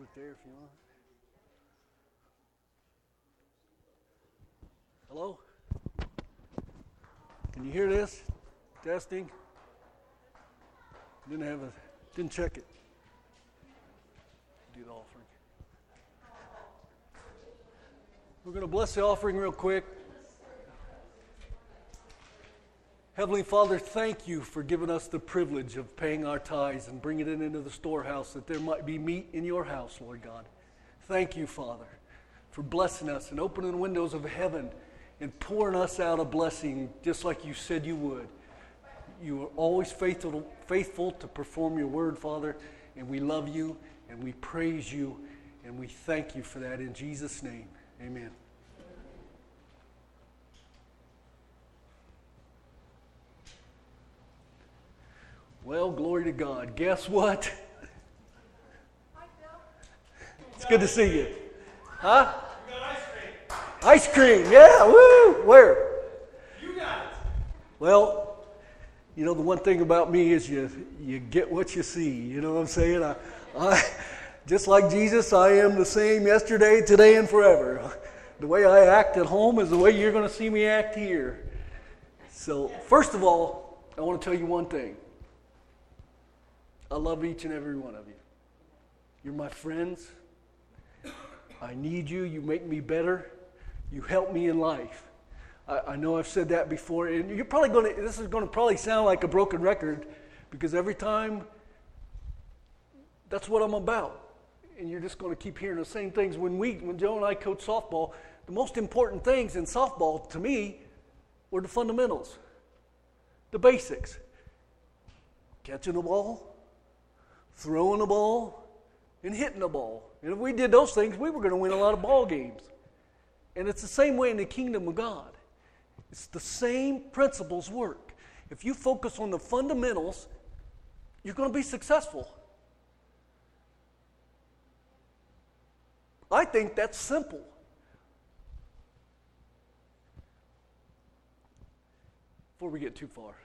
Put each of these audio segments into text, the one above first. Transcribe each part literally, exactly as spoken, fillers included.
put it there if you want. Hello? Can you hear this? Testing. Didn't have a, didn't check it. Do the offering. We're going to bless the offering real quick. Heavenly Father, thank you for giving us the privilege of paying our tithes and bringing it into the storehouse that there might be meat in your house, Lord God. Thank you, Father, for blessing us and opening the windows of heaven and pouring us out a blessing just like you said you would. You are always faithful, faithful to perform your word, Father, and we love you and we praise you and we thank you for that in Jesus' name. Amen. Well, glory to God. Guess what? It's good to see you. Huh? You got ice cream. Ice cream, yeah, woo! Where? You got it. Well, you know, the one thing about me is you you get what you see. You know what I'm saying? I, I, just like Jesus, I am the same yesterday, today, and forever. The way I act at home is the way you're going to see me act here. So, first of all, I want to tell you one thing. I love each and every one of you. You're my friends. I need you. You make me better. You help me in life. I, I know I've said that before, and you're probably going to, this is going to probably sound like a broken record, because every time, that's what I'm about. And you're just going to keep hearing the same things. When we, when Joe and I coached softball, the most important things in softball, to me, were the fundamentals, the basics. Catching the ball, throwing the ball, and hitting the ball. And if we did those things, we were going to win a lot of ball games. And it's the same way in the kingdom of God. It's the same principles work. If you focus on the fundamentals, you're going to be successful. I think that's simple. Before we get too far.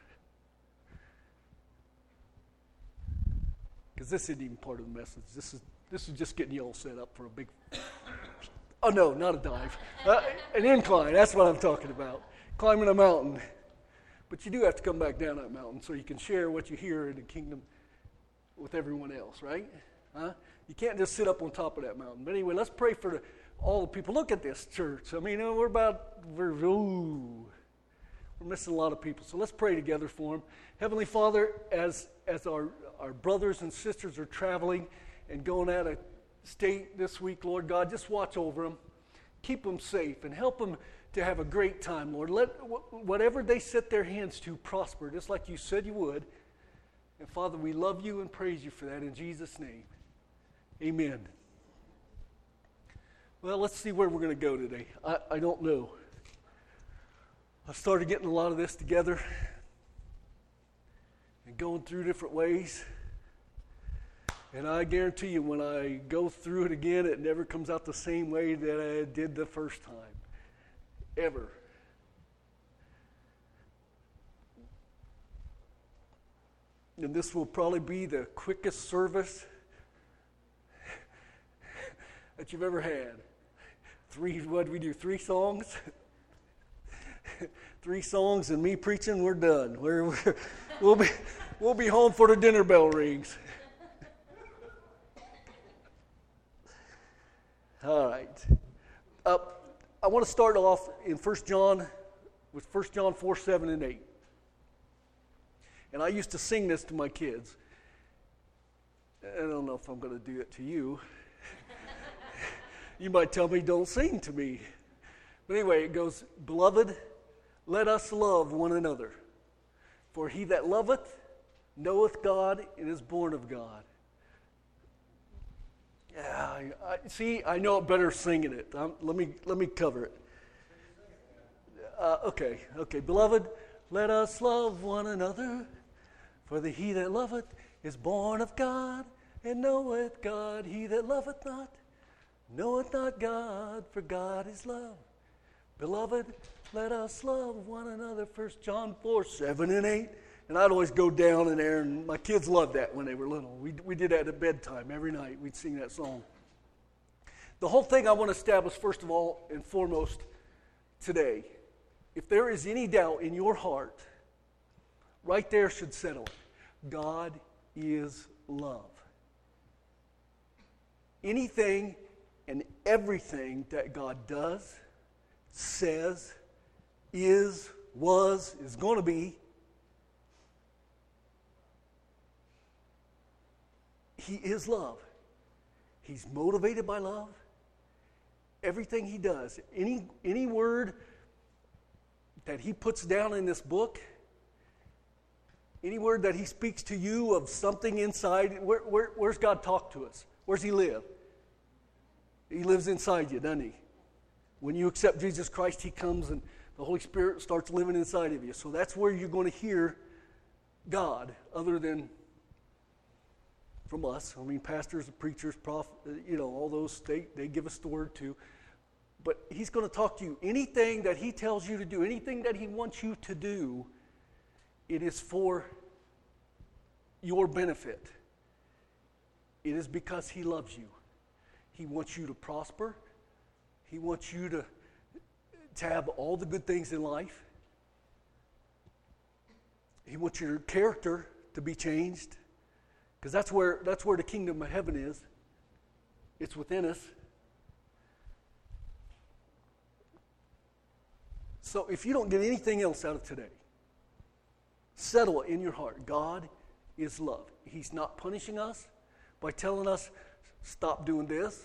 Because this isn't even part of the message. This is this is just getting you all set up for a big... Oh, no, not a dive. Uh, an incline, that's what I'm talking about. Climbing a mountain. But you do have to come back down that mountain so you can share what you hear in the kingdom with everyone else, right? Huh? You can't just sit up on top of that mountain. But anyway, let's pray for the, all the people. Look at this church. I mean, we're about... We're, ooh, we're missing a lot of people. So let's pray together for them. Heavenly Father, as as our... Our brothers and sisters are traveling and going out of state this week, Lord God. Just watch over them. Keep them safe and help them to have a great time, Lord. Let whatever they set their hands to prosper, just like you said you would. And Father, we love you and praise you for that in Jesus' name. Amen. Well, let's see where we're going to go today. I, I don't know. I started getting a lot of this together and going through different ways. And I guarantee you, when I go through it again, it never comes out the same way that I did the first time. Ever. And this will probably be the quickest service that you've ever had. Three, what did we do, three songs? Three songs and me preaching, we're done. We're, we're, we'll be we'll be home for the dinner bell rings. All right. Uh, I want to start off in First John with First John four, seven, and eight. And I used to sing this to my kids. I don't know if I'm going to do it to you. You might tell me, don't sing to me. But anyway, it goes, Beloved, let us love one another. For he that loveth knoweth God and is born of God. Yeah, I, I, see, I know it better singing it. Um, let me let me cover it. Uh, okay, okay. Beloved, let us love one another. For the he that loveth is born of God and knoweth God. He that loveth not knoweth not God, for God is love. Beloved, let us love one another. First John four, seven and eight. And I'd always go down in there, and my kids loved that when they were little. We we did that at bedtime every night. We'd sing that song. The whole thing I want to establish, first of all and foremost, today. If there is any doubt in your heart, right there should settle it. God is love. Anything and everything that God does, says, is, was, is going to be, He is love. He's motivated by love. Everything He does, any, any word that He puts down in this book, any word that He speaks to you of something inside, where, where, where's God talk to us? Where's He live? He lives inside you, doesn't He? When you accept Jesus Christ, He comes and the Holy Spirit starts living inside of you. So that's where you're going to hear God, other than from us. I mean, pastors, preachers, prophets, you know, all those, they, they give us the word too. But He's going to talk to you. Anything that He tells you to do, anything that He wants you to do, it is for your benefit. It is because He loves you. He wants you to prosper. He wants you to, to have all the good things in life. He wants your character to be changed. Because that's where, that's where the kingdom of heaven is. It's within us. So if you don't get anything else out of today, settle it in your heart. God is love. He's not punishing us by telling us, stop doing this.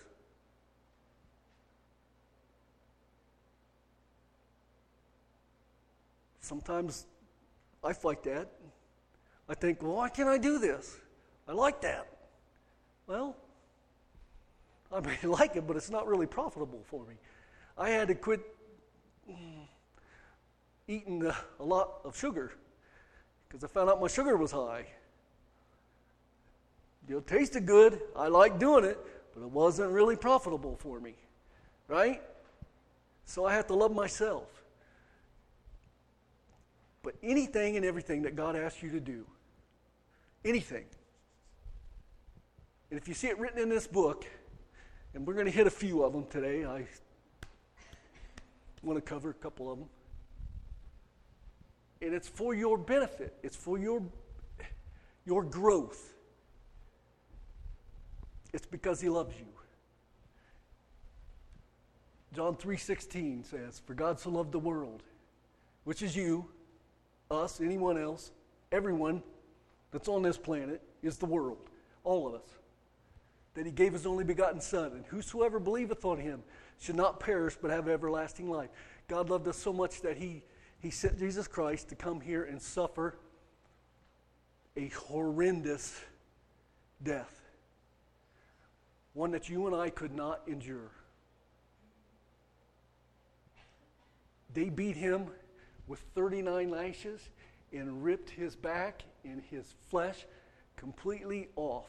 Sometimes I fight that. I think, well, why can't I do this? I like that. Well, I may like it, but it's not really profitable for me. I had to quit eating a, a lot of sugar because I found out my sugar was high. It tasted good. I liked doing it, but it wasn't really profitable for me, right? So I have to love myself. But anything and everything that God asks you to do, anything. And if you see it written in this book, and we're going to hit a few of them today, I want to cover a couple of them. And it's for your benefit. It's for your, your growth. It's because He loves you. John three sixteen says, "For God so loved the world," which is you, us, anyone else, everyone that's on this planet is the world, all of us, that He gave His only begotten Son, and whosoever believeth on Him should not perish but have everlasting life. God loved us so much that He, he sent Jesus Christ to come here and suffer a horrendous death, one that you and I could not endure. They beat Him with thirty-nine lashes and ripped His back and His flesh completely off.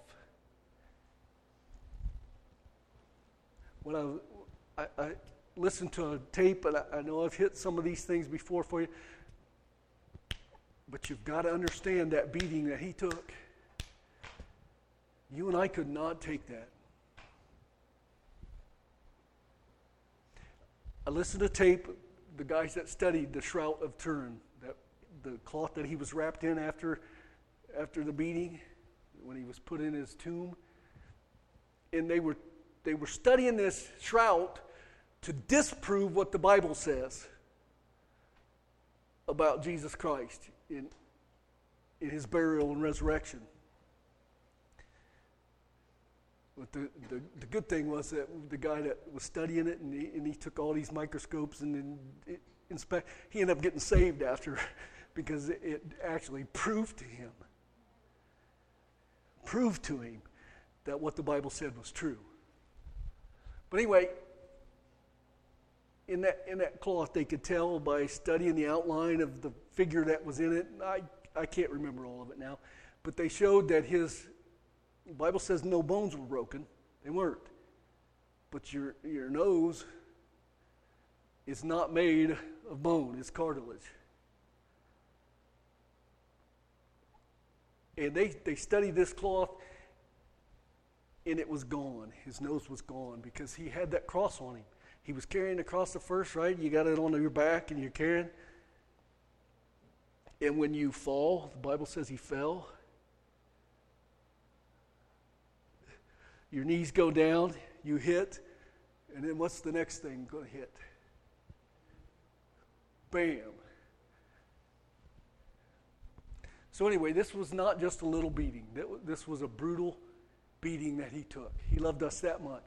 When I, I, I listened to a tape, and I, I know I've hit some of these things before for you, but you've got to understand that beating that He took. You and I could not take that. I listened to tape, the guys that studied the Shroud of Turin, that the cloth that he was wrapped in after, after the beating, when he was put in his tomb. And they were they were studying this shroud to disprove what the Bible says about Jesus Christ in, in His burial and resurrection. But the, the, the good thing was that the guy that was studying it, and he, and he took all these microscopes and, and it, inspect, he ended up getting saved after because it, it actually proved to him, proved to him that what the Bible said was true. But anyway, in that in that cloth, they could tell by studying the outline of the figure that was in it. I, I can't remember all of it now, but they showed that his, the Bible says no bones were broken. They weren't. But your your nose is not made of bone, it's cartilage. And they, they studied this cloth, and it was gone. His nose was gone because he had that cross on him. He was carrying the cross at first, right? You got it on your back and you're carrying. And when you fall, the Bible says he fell. Your knees go down, you hit, and then what's the next thing going to hit? Bam. So anyway, this was not just a little beating. This was a brutal beating that he took. He loved us that much.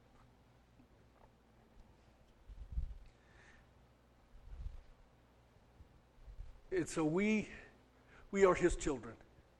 And so we, we are his children.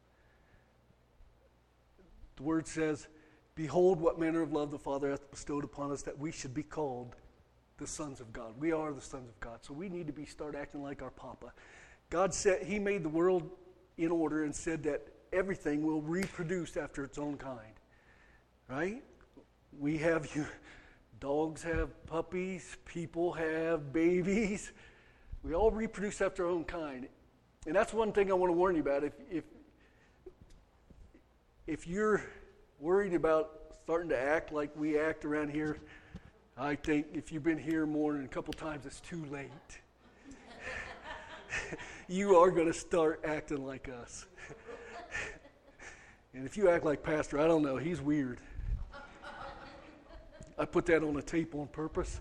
The word says, behold what manner of love the Father hath bestowed upon us, that we should be called the sons of God. We are the sons of God. So we need to be start acting like our Papa. God said he made the world in order and said that everything will reproduce after its own kind. Right? We have, you, dogs have puppies, people have babies. We all reproduce after our own kind. And that's one thing I want to warn you about. If, if, if you're worried about starting to act like we act around here, I think if you've been here more than a couple times, it's too late. You are going to start acting like us. And if you act like Pastor, I don't know, he's weird. I put that on a tape on purpose.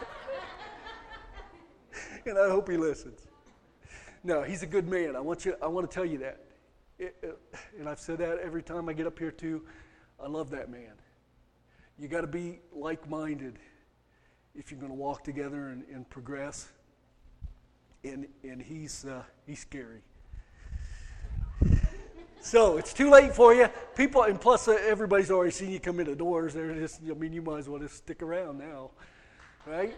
And I hope he listens. No, he's a good man. I want you. I want to tell you that. It, it, and I've said that every time I get up here too. I love that man. You got to be like-minded if you're going to walk together and, and progress. And and he's uh, he's scary. So it's too late for you, people. And plus, uh, everybody's already seen you come in the doors. They're just. I mean, you might as well just stick around now, right?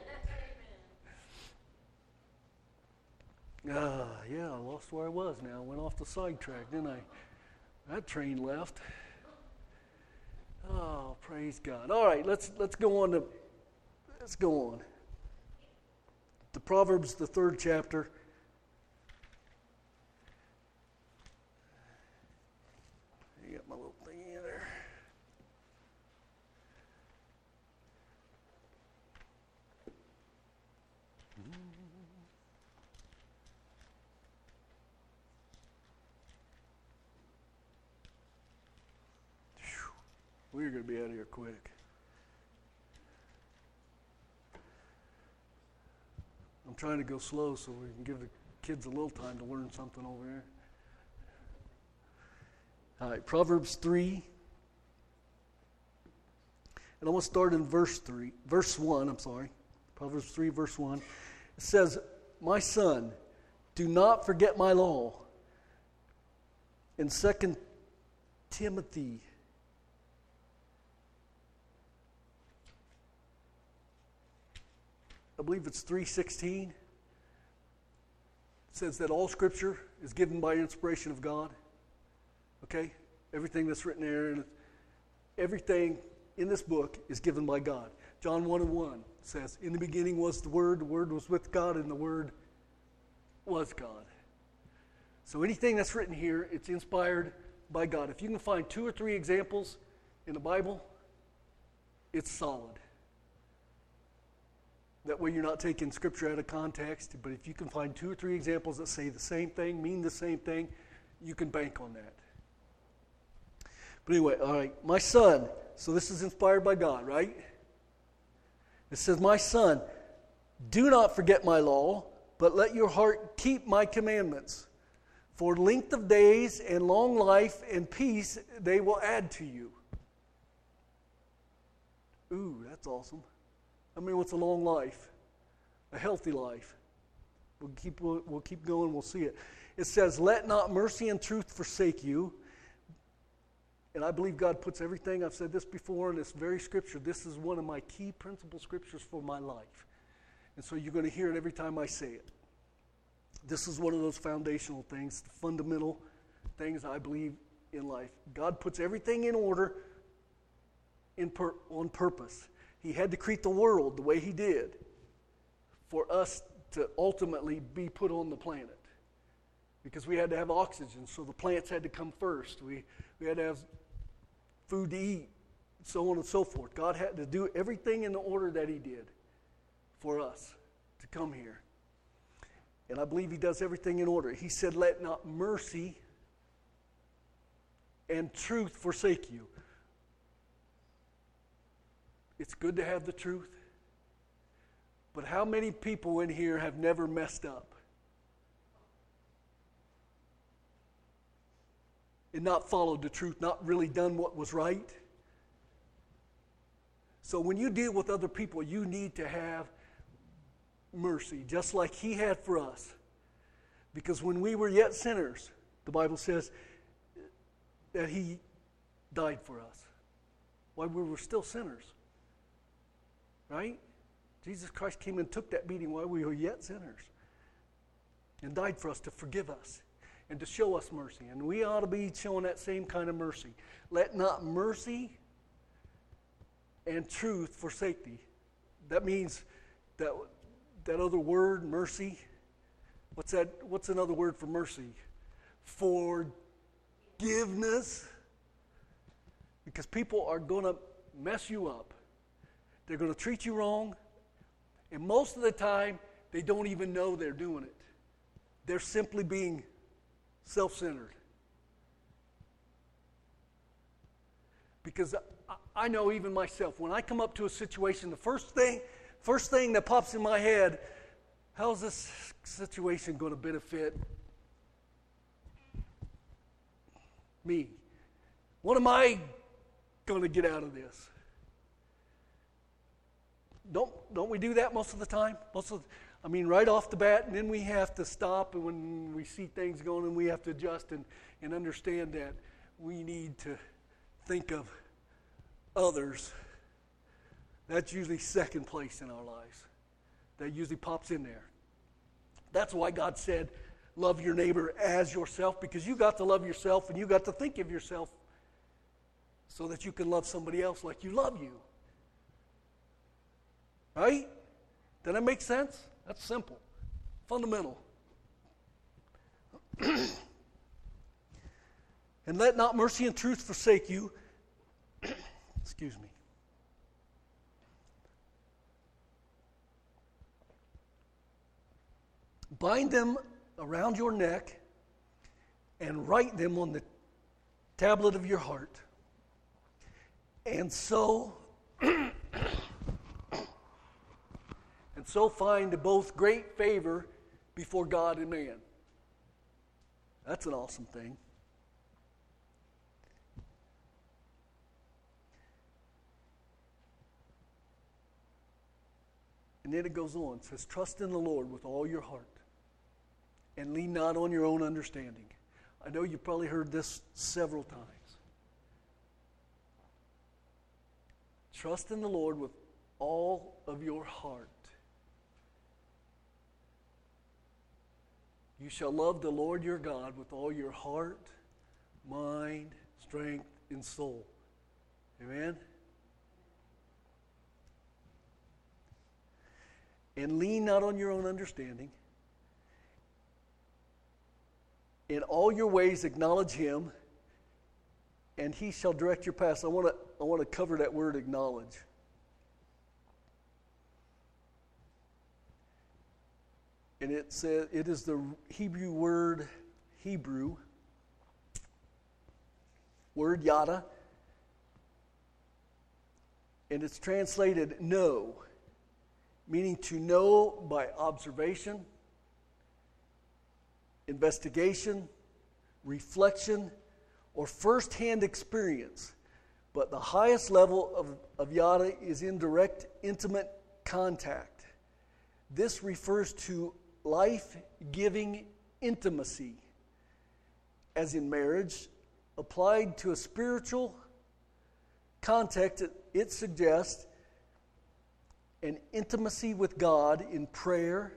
Ah, uh, yeah, I lost where I was now. I went off the sidetrack, didn't I? That train left. Oh, praise God. All right, let's let's go on to let's go on. The Proverbs, the third chapter. You got my little thing in there. We're going to be out of here quick. I'm trying to go slow so we can give the kids a little time to learn something over here. All right, Proverbs three. And I want to start in verse three, verse one, I'm sorry. Proverbs three, verse one. It says, my son, do not forget my law. In Second Timothy I believe it's three sixteen. It says that all Scripture is given by inspiration of God. Okay? Everything that's written there, and everything in this book is given by God. John one and one says, in the beginning was the Word, the Word was with God, and the Word was God. So anything that's written here, it's inspired by God. If you can find two or three examples in the Bible, it's solid. That way you're not taking Scripture out of context, but if you can find two or three examples that say the same thing, mean the same thing, you can bank on that. But anyway, all right, my son, so this is inspired by God, right? It says, my son, do not forget my law, but let your heart keep my commandments. For length of days and long life and peace they will add to you. Ooh, that's awesome. I mean, what's a long life? A healthy life. We'll keep, we'll, we'll keep going, we'll see it. It says, let not mercy and truth forsake you. And I believe God puts everything, I've said this before in this very scripture, this is one of my key principal scriptures for my life. And so you're going to hear it every time I say it. This is one of those foundational things, the fundamental things I believe in life. God puts everything in order in per, on purpose. He had to create the world the way he did for us to ultimately be put on the planet. Because we had to have oxygen, so the plants had to come first. We, we had to have food to eat so on and so forth. God had to do everything in the order that he did for us to come here. And I believe he does everything in order. He said, let not mercy and truth forsake you. It's good to have the truth. But how many people in here have never messed up? And not followed the truth, not really done what was right? So when you deal with other people, you need to have mercy, just like he had for us. Because when we were yet sinners, the Bible says that he died for us. While we were still sinners. Right? Jesus Christ came and took that beating while we were yet sinners. And died for us to forgive us. And to show us mercy. And we ought to be showing that same kind of mercy. Let not mercy and truth forsake thee. That means that that other word, mercy. What's that? What's another word for mercy? Forgiveness. Because people are going to mess you up. They're going to treat you wrong. And most of the time, they don't even know they're doing it. They're simply being self-centered. Because I know even myself, when I come up to a situation, the first thing, first thing that pops in my head, how's this situation going to benefit me? What am I going to get out of this? Don't don't we do that most of the time? Most of, I mean, right off the bat, and then we have to stop, and when we see things going, and we have to adjust and, and understand that we need to think of others. That's usually second place in our lives. That usually pops in there. That's why God said, love your neighbor as yourself, because you got to love yourself, and you got to think of yourself so that you can love somebody else like you love you. Right? Does that make sense? That's simple. Fundamental. And let not mercy and truth forsake you. Excuse me. Bind them around your neck and write them on the tablet of your heart. And so and so find both great favor before God and man. That's an awesome thing. And then it goes on. It says, trust in the Lord with all your heart and lean not on your own understanding. I know you've probably heard this several times. Trust in the Lord with all of your heart. You shall love the Lord your God with all your heart, mind, strength, and soul. Amen? And lean not on your own understanding. In all your ways acknowledge him, and he shall direct your paths. I want to I want to cover that word acknowledge. And it says it is the Hebrew word Hebrew word yada, and it's translated know, meaning to know by observation, investigation, reflection, or first-hand experience. But the highest level of, of yada is in direct, intimate contact. This refers to life-giving intimacy, as in marriage. Applied to a spiritual context, it, it suggests an intimacy with God in prayer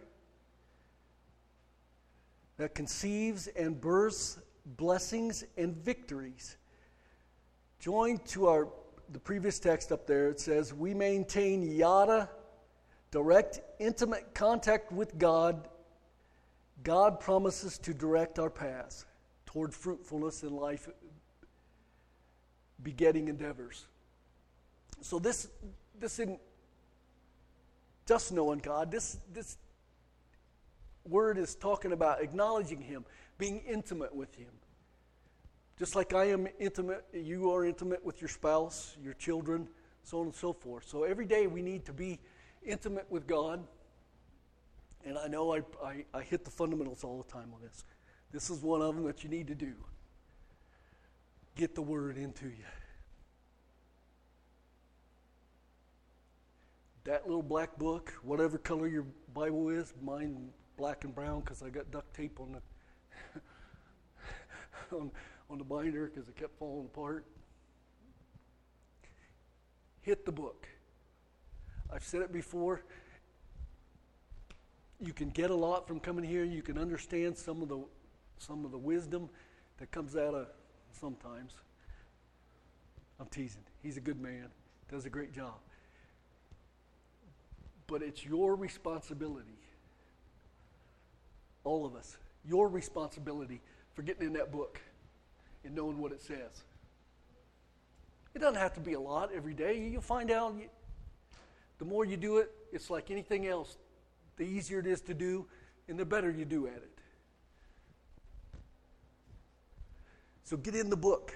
that conceives and births blessings and victories. Joined to our the previous text up there, it says, we maintain yada, direct, intimate contact with God. God promises to direct our paths toward fruitfulness in life begetting endeavors. So this this isn't just knowing God. This this word is talking about acknowledging Him, being intimate with Him. Just like I am intimate, you are intimate with your spouse, your children, so on and so forth. So every day we need to be intimate with God. And I know I, I, I hit the fundamentals all the time on this. This is one of them that you need to do. Get the word into you. That little black book, whatever color your Bible is, mine black and brown because I got duct tape on the on, on the binder because it kept falling apart. Hit the book. I've said it before. You can get a lot from coming here. You can understand some of the some of the wisdom that comes out of sometimes. I'm teasing. He's a good man. Does a great job. But it's your responsibility, all of us, your responsibility for getting in that book and knowing what it says. It doesn't have to be a lot every day. You'll find out you, the more you do it, it's like anything else. The easier it is to do, and the better you do at it. So get in the book.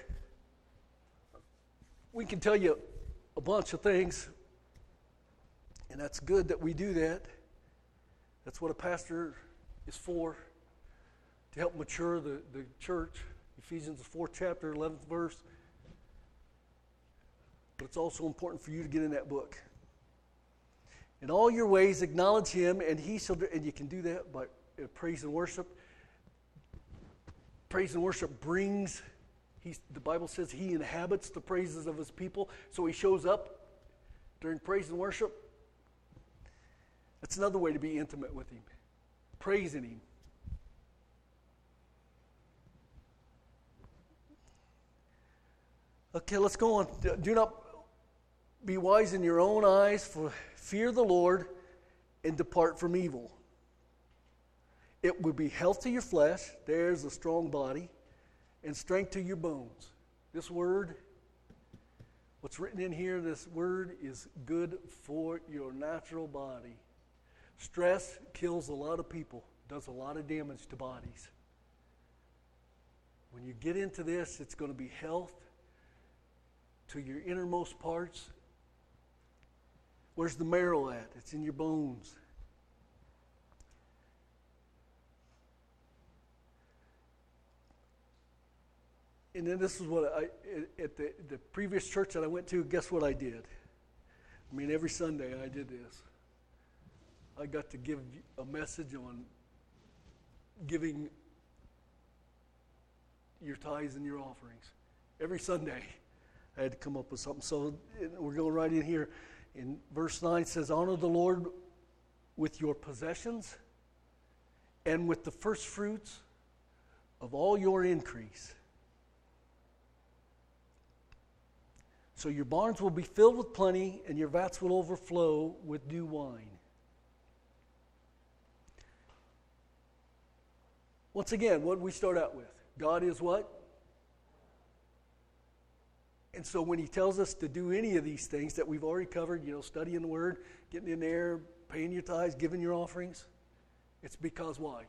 We can tell you a bunch of things, and that's good that we do that. That's what a pastor is for, to help mature the, the church. Ephesians the fourth chapter, eleventh verse. But it's also important for you to get in that book. In all your ways, acknowledge Him, and He shall do, and you can do that by uh, praise and worship. Praise and worship brings, he's, the Bible says He inhabits the praises of His people, so He shows up during praise and worship. That's another way to be intimate with Him, praising Him. Okay, let's go on. Do not be wise in your own eyes, for fear the Lord and depart from evil. It will be health to your flesh, there's a strong body, and strength to your bones. This word, what's written in here, this word is good for your natural body. Stress kills a lot of people, does a lot of damage to bodies. When you get into this, it's going to be health to your innermost parts. Where's the marrow at? It's in your bones. And then this is what I, at the, the previous church that I went to, guess what I did? I mean, every Sunday I did this. I got to give a message on giving your tithes and your offerings. Every Sunday I had to come up with something. So we're going right in here. In verse nine, it says, honor the Lord with your possessions and with the first fruits of all your increase. So your barns will be filled with plenty, and your vats will overflow with new wine. Once again, what did we start out with? God is what? And so when He tells us to do any of these things that we've already covered, you know, studying the Word, getting in there, paying your tithes, giving your offerings, it's because why?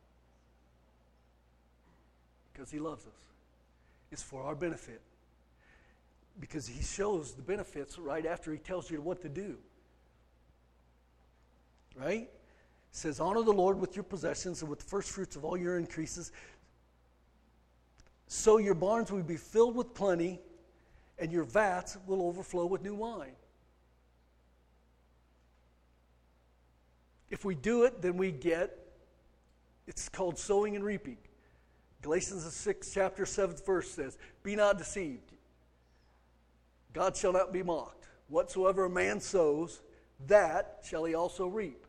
Because He loves us. It's for our benefit. Because He shows the benefits right after He tells you what to do. Right? It says, honor the Lord with your possessions and with the first fruits of all your increases. So your barns will be filled with plenty, and your vats will overflow with new wine. If we do it, then we get, it's called sowing and reaping. Galatians the sixth chapter, seventh verse says, be not deceived. God shall not be mocked. Whatsoever a man sows, that shall he also reap.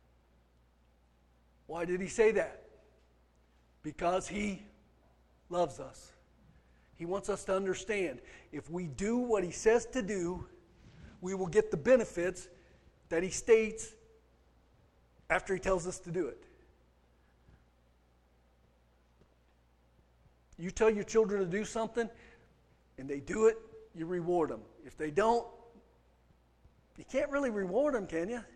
Why did He say that? Because He loves us. He wants us to understand, if we do what He says to do, we will get the benefits that He states after He tells us to do it. You tell your children to do something, and they do it, you reward them. If they don't, You can't really reward them, can you?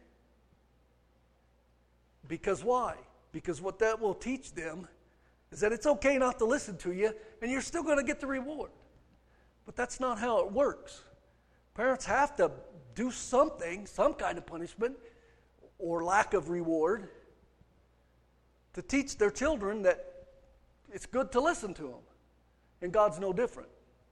Because why? Because what that will teach them is that it's okay not to listen to you, and you're still going to get the reward. But that's not how it works. Parents have to do something, some kind of punishment or lack of reward, to teach their children that it's good to listen to them. And God's no different.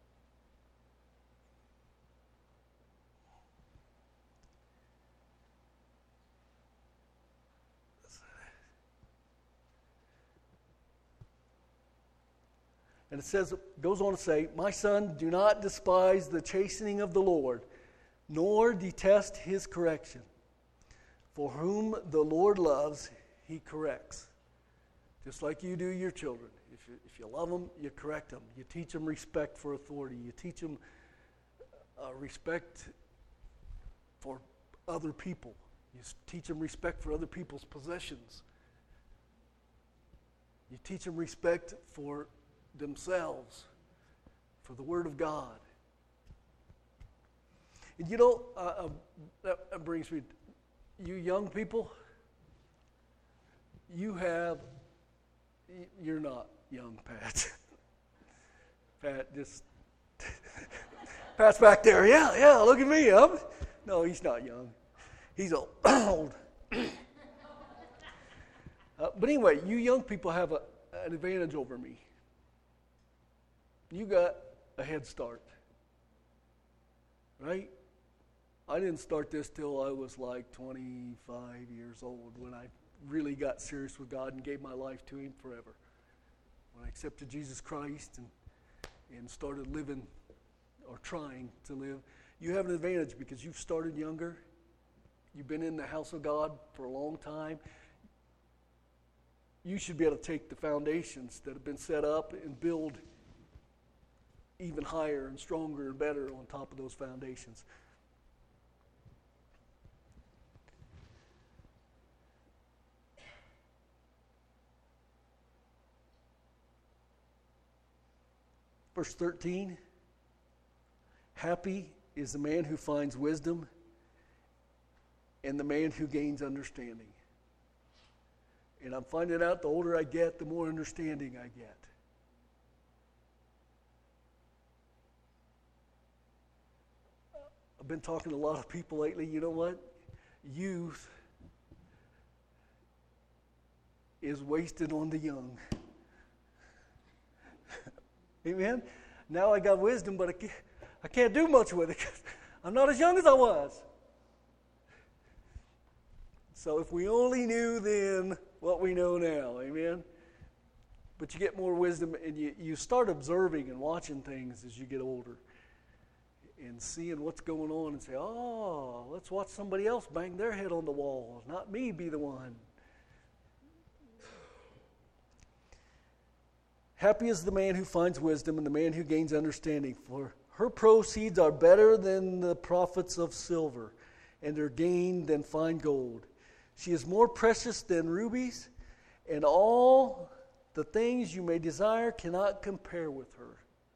And it says, it goes on to say, "My son, do not despise the chastening of the Lord, nor detest his correction. For whom the Lord loves, he corrects." Just like you do your children. If you, if you love them, you correct them. You teach them respect for authority. You teach them uh, respect for other people. You teach them respect for other people's possessions. You teach them respect for themselves, for the Word of God. And you know, uh, uh, that, that brings me, you young people, you have, you're not young, Pat. Pat, just, Pat's back there. Yeah, yeah, look at me. I'm, no, he's not young. He's old. uh, but anyway, you young people have a, an advantage over me. You got a head start, right? I didn't start this till I was like twenty-five years old, when I really got serious with God and gave my life to Him forever. When I accepted Jesus Christ and, and started living, or trying to live. You have an advantage because you've started younger. You've been in the house of God for a long time. You should be able to take the foundations that have been set up and build even higher and stronger and better on top of those foundations. Verse thirteen, "Happy is the man who finds wisdom and the man who gains understanding." And I'm finding out the older I get, the more understanding I get. I've been talking to a lot of people lately. You know what? Youth is wasted on the young. Amen? Now I got wisdom, but I can't, I can't do much with it because I'm not as young as I was. So if we only knew then what we know now, amen? But you get more wisdom, and you, you start observing and watching things as you get older and seeing what's going on and say, oh, let's watch somebody else bang their head on the wall, not me be the one. Happy is the man who finds wisdom and the man who gains understanding, for her proceeds are better than the profits of silver, and her gain than fine gold. She is more precious than rubies, and all the things you may desire cannot compare with her.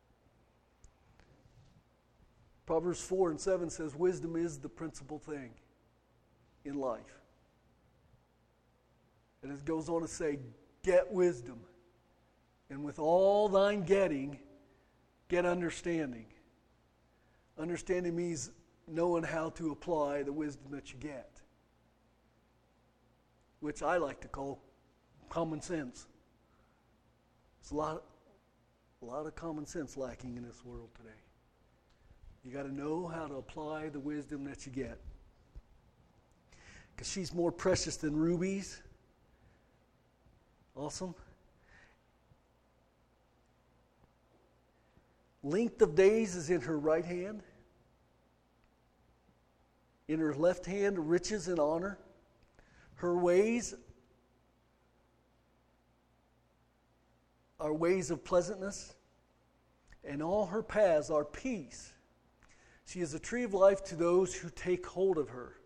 Proverbs four and seven says, wisdom is the principal thing in life. And it goes on to say, get wisdom. And with all thine getting, get understanding. Understanding means knowing how to apply the wisdom that you get, which I like to call common sense. There's a lot, a lot of common sense lacking in this world today. You got to know how to apply the wisdom that you get. Because she's more precious than rubies. Awesome. Length of days is in her right hand. In her left hand, riches and honor. Her ways are ways of pleasantness, and all her paths are peace. She is a tree of life to those who take hold of her.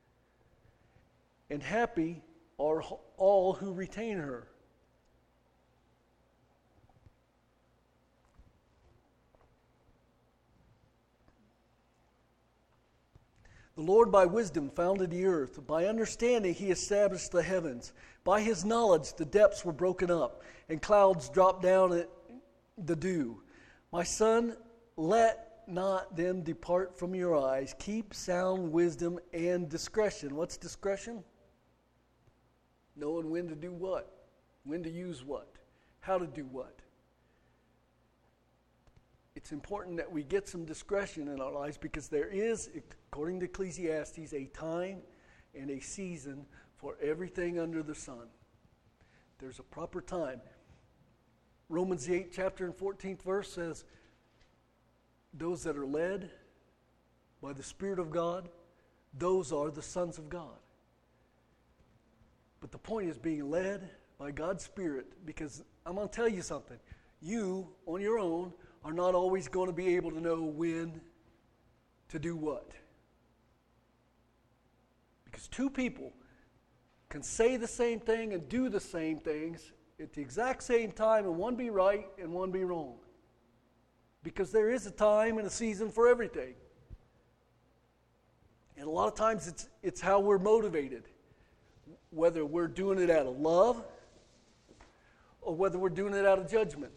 And happy are all who retain her. The Lord by wisdom founded the earth. By understanding he established the heavens. By his knowledge the depths were broken up, and clouds dropped down at the dew. My son, let not them depart from your eyes. Keep sound wisdom and discretion. What's discretion? Knowing when to do what. When to use what. How to do what. It's important that we get some discretion in our lives, because there is, according to Ecclesiastes, a time and a season for everything under the sun. There's a proper time. Romans the eighth chapter and fourteenth verse says, those that are led by the Spirit of God, those are the sons of God. But the point is being led by God's Spirit, because I'm going to tell you something. You, on your own, are not always going to be able to know when to do what. Because two people can say the same thing and do the same things at the exact same time, and one be right and one be wrong. Because there is a time and a season for everything. And a lot of times it's it's how we're motivated. Whether we're doing it out of love or whether we're doing it out of judgment.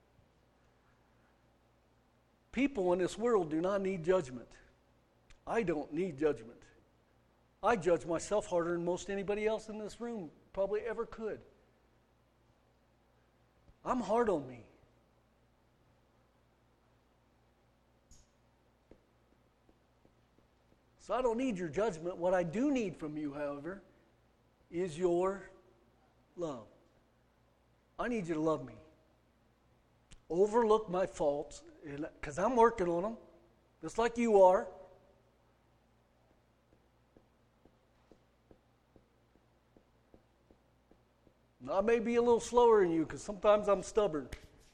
People in this world do not need judgment. I don't need judgment. I judge myself harder than most anybody else in this room probably ever could. I'm hard on me. So I don't need your judgment. What I do need from you, however, is your love. I need you to love me. Overlook my faults, because I'm working on them, just like you are. I may be a little slower than you, because sometimes I'm stubborn.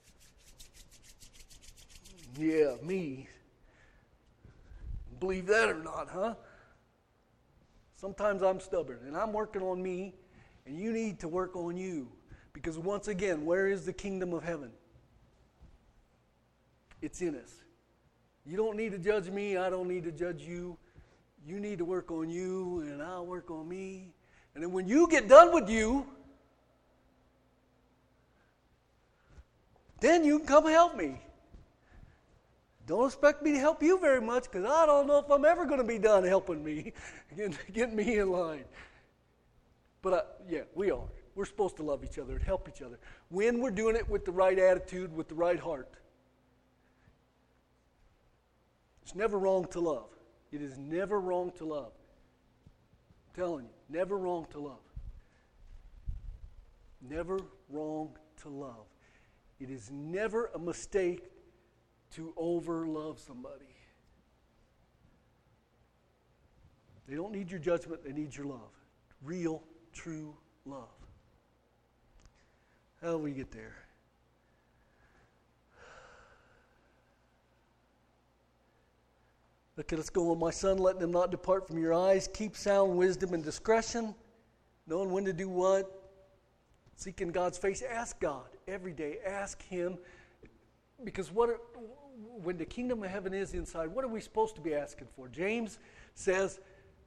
Yeah, me. Believe that or not, huh? Sometimes I'm stubborn, and I'm working on me, and you need to work on you. Because once again, where is the kingdom of heaven? It's in us. You don't need to judge me. I don't need to judge you. You need to work on you, and I'll work on me. And then when you get done with you, then you can come help me. Don't expect me to help you very much, because I don't know if I'm ever going to be done helping me, getting me in line. But I, yeah, we are. We're supposed to love each other and help each other when we're doing it with the right attitude, with the right heart. It's never wrong to love. It is never wrong to love. I'm telling you, never wrong to love. Never wrong to love. It is never a mistake to over-love somebody. They don't need your judgment, they need your love. Real, true love. How do we get there? Okay, let's go on. My son, let them not depart from your eyes. Keep sound wisdom and discretion, knowing when to do what. Seeking God's face. Ask God every day. Ask Him. Because what are, when the kingdom of heaven is inside, what are we supposed to be asking for? James says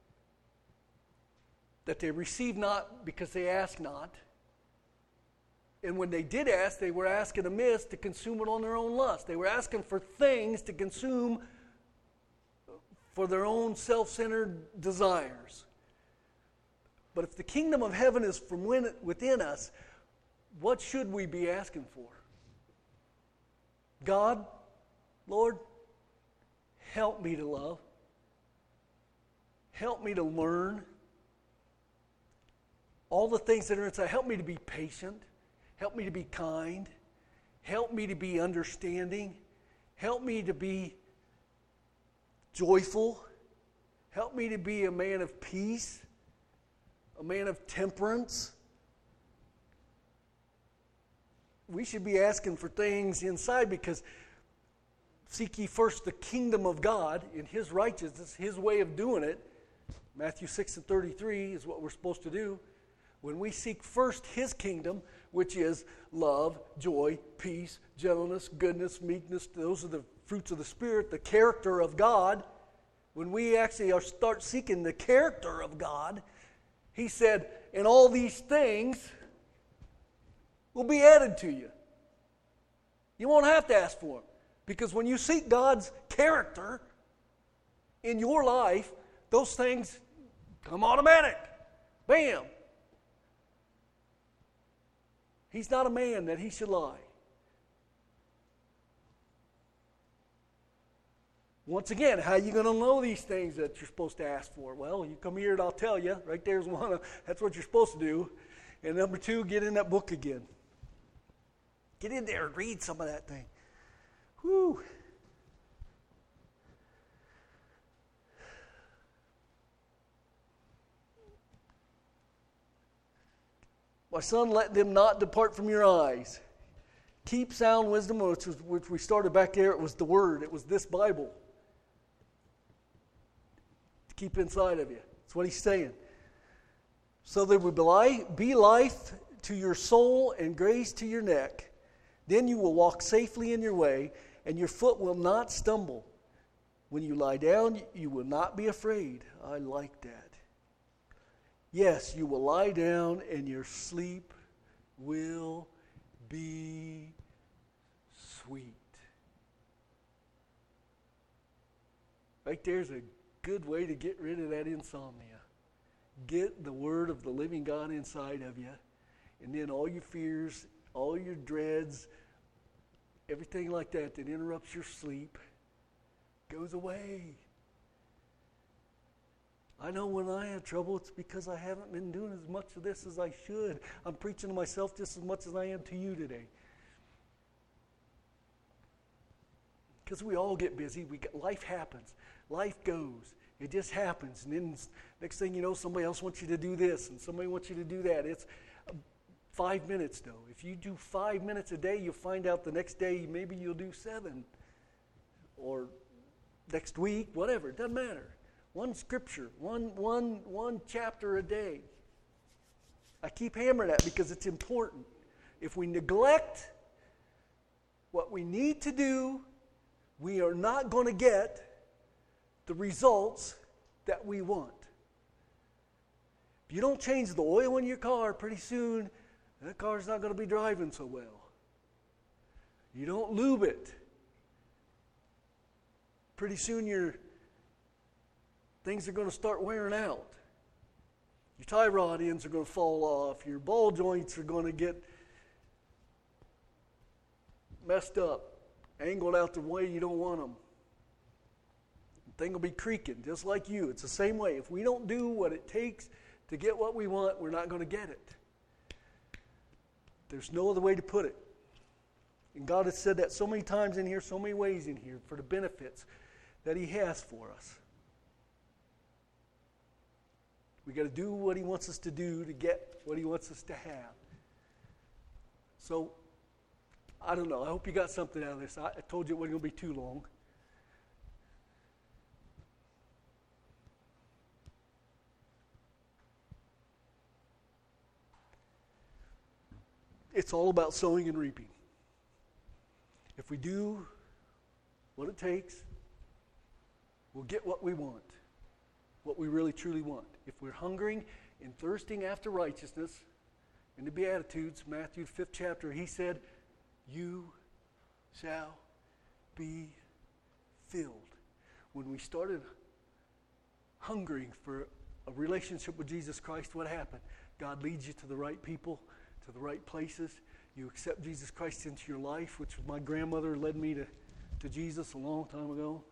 that they receive not because they ask not. And when they did ask, they were asking amiss to consume it on their own lust. They were asking for things to consume for their own self-centered desires. But if the kingdom of heaven is from within us, what should we be asking for? God, Lord, help me to love. Help me to learn all the things that are inside. Help me to be patient. Help me to be kind. Help me to be understanding. Help me to be joyful. Help me to be a man of peace, a man of temperance. We should be asking for things inside, because seek ye first the kingdom of God in His righteousness, His way of doing it. Matthew six and thirty-three is what we're supposed to do. When we seek first His kingdom, which is love, joy, peace, gentleness, goodness, meekness, those are the fruits of the Spirit, the character of God. when we actually are start seeking the character of God, he said, and all these things will be added to you. You won't have to ask for them. Because when you seek God's character in your life, those things come automatic. Bam. He's not a man that he should lie. Once again, how are you going to know these things that you're supposed to ask for? Well, you come here and I'll tell you. Right there's one. That's what you're supposed to do. And number two, get in that book again. Get in there and read some of that thing. Whew. My son, let them not depart from your eyes. Keep sound wisdom, which, was, which we started back there. It was the Word. It was this Bible. To keep inside of you. That's what he's saying. So there will be life to your soul and grace to your neck. Then you will walk safely in your way, and your foot will not stumble. When you lie down, you will not be afraid. I like that. Yes, you will lie down, and your sleep will be sweet. Right there's a good way to get rid of that insomnia. Get the Word of the living God inside of you, and then all your fears, all your dreads, everything like that that interrupts your sleep goes away. I know when I have trouble, it's because I haven't been doing as much of this as I should. I'm preaching to myself just as much as I am to you today. Because we all get busy. We get, life happens. Life goes. It just happens. And then next thing you know, somebody else wants you to do this, and somebody wants you to do that. It's five minutes, though. If you do five minutes a day, you'll find out the next day maybe you'll do seven. Or next week, whatever. It doesn't matter. One scripture, one, one, one chapter a day. I keep hammering that because it's important. If we neglect what we need to do, we are not going to get the results that we want. If you don't change the oil in your car, pretty soon that car's not going to be driving so well. You don't lube it. Pretty soon your things are going to start wearing out. Your tie rod ends are going to fall off. Your ball joints are going to get messed up, angled out the way you don't want them. The thing will be creaking, just like you. It's the same way. If we don't do what it takes to get what we want, we're not going to get it. There's no other way to put it. And God has said that so many times in here, so many ways in here, for the benefits that He has for us. We got to do what He wants us to do to get what He wants us to have. So, I don't know. I hope you got something out of this. I, I told you it wasn't going to be too long. It's all about sowing and reaping. If we do what it takes, we'll get what we want, what we really truly want. If we're hungering and thirsting after righteousness, in the Beatitudes, Matthew fifth chapter, He said, you shall be filled. When we started hungering for a relationship with Jesus Christ, what happened? God leads you to the right people, to the right places. You accept Jesus Christ into your life, which my grandmother led me to, to Jesus a long time ago.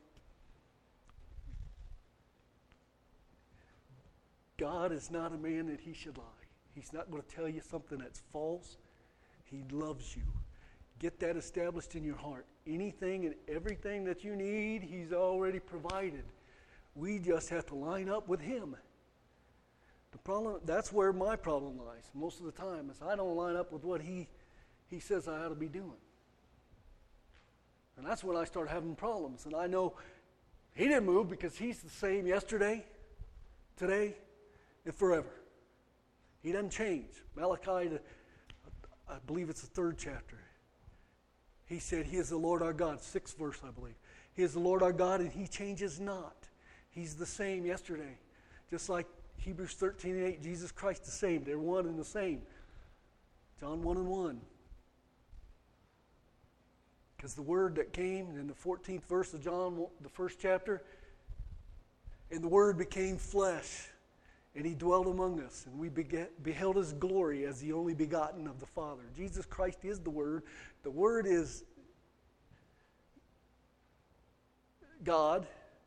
God is not a man that He should lie. He's not going to tell you something that's false. He loves you. Get that established in your heart. Anything and everything that you need, He's already provided. We just have to line up with Him. The problem, that's where my problem lies most of the time, is I don't line up with what He, he says I ought to be doing. And that's when I start having problems. And I know He didn't move because He's the same yesterday, today, and forever. He doesn't change. Malachi, I believe it's the third chapter. He said, He is the Lord our God. Sixth verse, I believe. He is the Lord our God, and He changes not. He's the same yesterday. Just like Hebrews thirteen and eight, Jesus Christ the same. They're one and the same. John one and one. Because the Word that came in the fourteenth verse of John, the first chapter, and the Word became flesh, and He dwelt among us, and we beget, beheld His glory as the only begotten of the Father. Jesus Christ is the Word. The Word is God.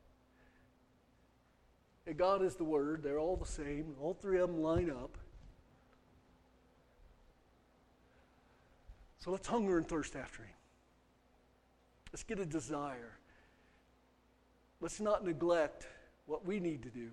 And God is the Word. They're all the same. All three of them line up. So let's hunger and thirst after Him. Let's get a desire. Let's not neglect what we need to do.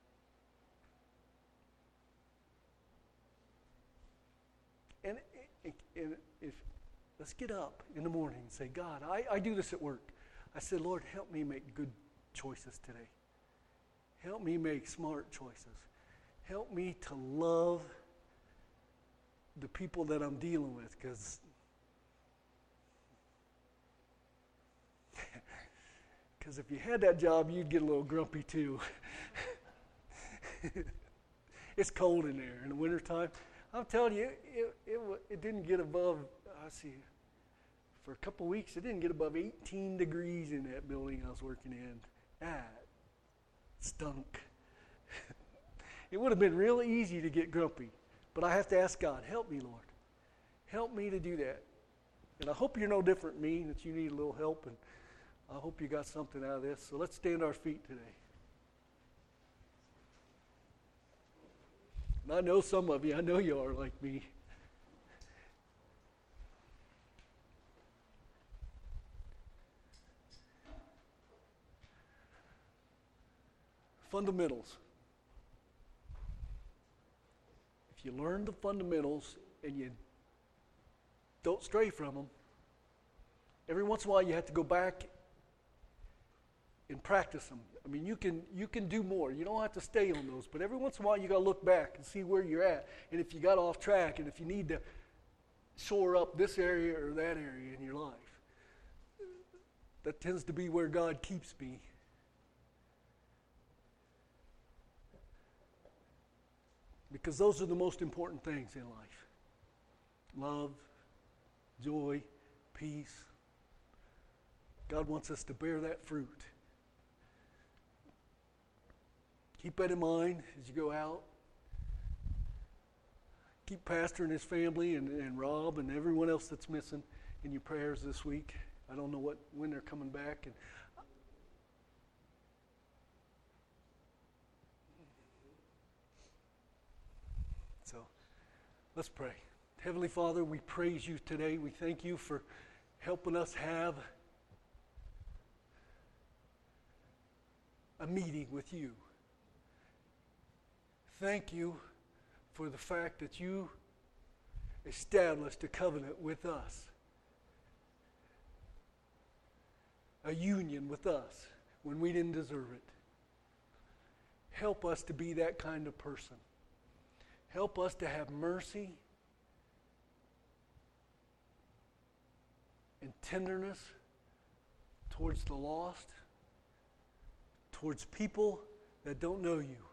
And, and if let's get up in the morning and say, God, I, I do this at work. I said, Lord, help me make good choices today. Help me make smart choices. Help me to love the people that I'm dealing with, because because if you had that job, you'd get a little grumpy too. It's cold in there in the wintertime. I'm telling you, it, it, it didn't get above, I see, for a couple of weeks, it didn't get above eighteen degrees in that building I was working in. That stunk. It would have been real easy to get grumpy, but I have to ask God, help me, Lord. Help me to do that. And I hope you're no different than me, that you need a little help, and I hope you got something out of this. So let's stand our feet today. And I know some of you, I know you are like me. Fundamentals. If you learn the fundamentals and you don't stray from them, every once in a while you have to go back and practice them. I mean, you can you can do more. You don't have to stay on those, but every once in a while you got to look back and see where you're at, and if you got off track, and if you need to shore up this area or that area in your life. That tends to be where God keeps me. Because those are the most important things in life. Love, joy, peace. God wants us to bear that fruit. Keep that in mind as you go out. Keep Pastor and his family and, and Rob and everyone else that's missing in your prayers this week. I don't know what when they're coming back. And so let's pray. Heavenly Father, we praise you today. We thank you for helping us have a meeting with you. Thank you for the fact that you established a covenant with us, a union with us when we didn't deserve it. Help us to be that kind of person. Help us to have mercy and tenderness towards the lost, towards people that don't know you.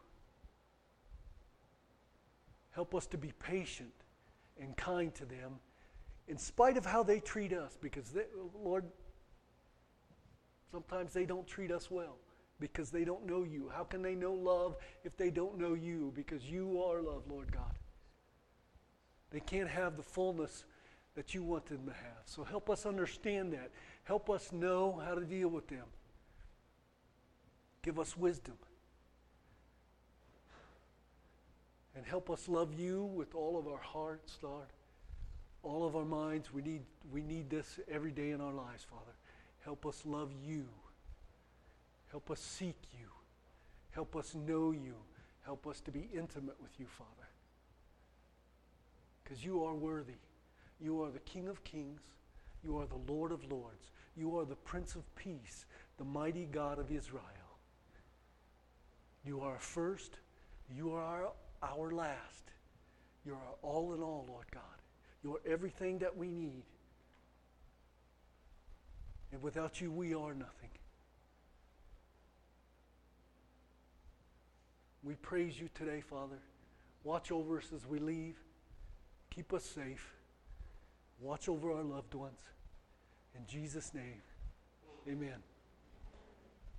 Help us to be patient and kind to them in spite of how they treat us, because, they, Lord, sometimes they don't treat us well because they don't know you. How can they know love if they don't know you? Because you are love, Lord God. They can't have the fullness that you want them to have. So help us understand that. Help us know how to deal with them. Give us wisdom. And help us love you with all of our hearts, Lord. All of our minds. We need, we need this every day in our lives, Father. Help us love you. Help us seek you. Help us know you. Help us to be intimate with you, Father. Because you are worthy. You are the King of Kings. You are the Lord of Lords. You are the Prince of Peace, the mighty God of Israel. You are our first. You are our, our last. You are our all in all, Lord God. You are everything that we need. And without you, we are nothing. We praise you today, Father. Watch over us as we leave. Keep us safe. Watch over our loved ones. In Jesus' name, amen.